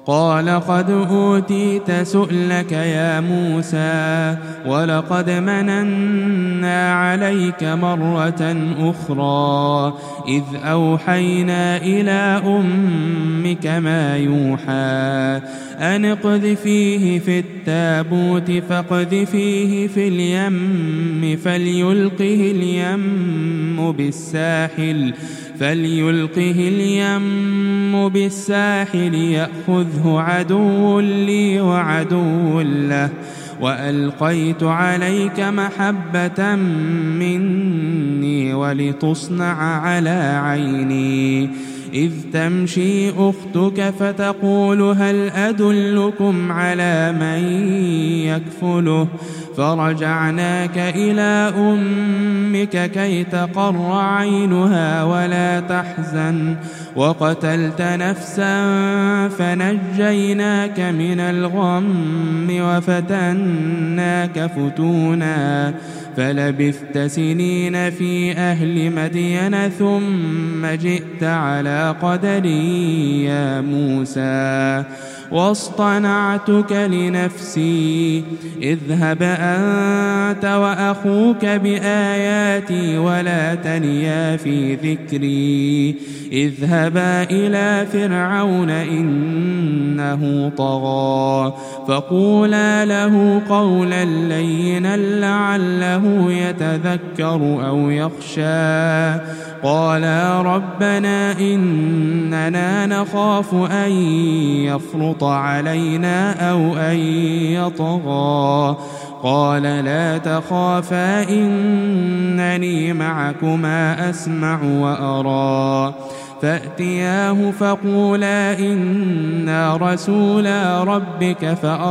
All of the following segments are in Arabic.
قال قد أوتيت سؤلك يا موسى ولقد مننا عليك مرة أخرى إذ أوحينا إلى أمك ما يوحى أن اقذفيه في التابوت فاقذفيه في اليم فليلقه اليم بالساحل يأخذه عدو لي وعدو له وألقيت عليك محبة مني ولتصنع على عيني إذ تمشي أختك فتقول هل أدلكم على من يكفله فرجعناك إلى أمك كي تقر عينها ولا تحزن وقتلت نفسا فنجيناك من الغم وفتناك فتونا فلبثت سنين في أهل مدين ثم جئت على قدري يا موسى واصطنعتك لنفسي اذهب أنت وأخوك بآياتي ولا تنيا في ذكري اذهبا إلى فرعون إنه طغى فقولا له قولا لينا لعله يتذكر أو يخشى قالا ربنا إننا نخاف أن يفرط علينا أو أن يطغى قال لا تخافا إنني معكما أسمع وأرى فأتياه فقولا إنا رسولا ربك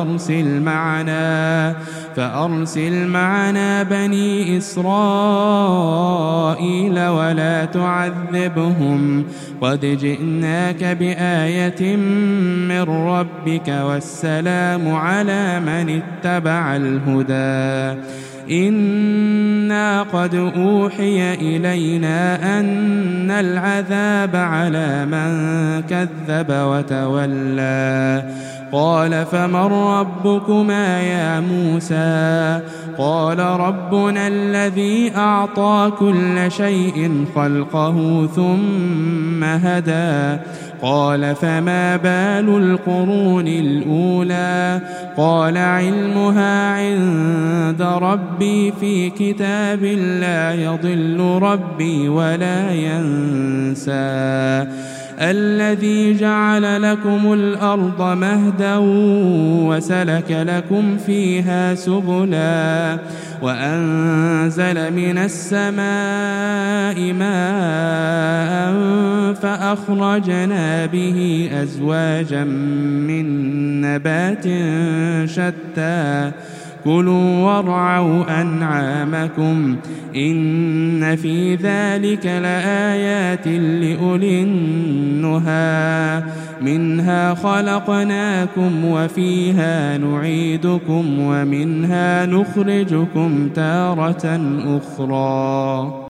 فأرسل معنا بني إسرائيل ولا تعذبهم قد جئناك بآية من ربك والسلام على من اتبع الهدى إنا قد أوحي إلينا أن العذاب على من كذب وتولى قال فمن ربكما يا موسى قال ربنا الذي أعطى كل شيء خلقه ثم هدى قال فما بال القرون الأولى قال علمها عند ربي في كتاب لا يضل ربي ولا ينسى الذي جعل لكم الأرض مهدا وسلك لكم فيها سبلا وأنزل من السماء ماء فأخرجنا به أزواجا من نبات شتى كلوا وارعوا أنعامكم إن في ذلك لآيات لأولي النهى منها خلقناكم وفيها نعيدكم ومنها نخرجكم تارة أخرى.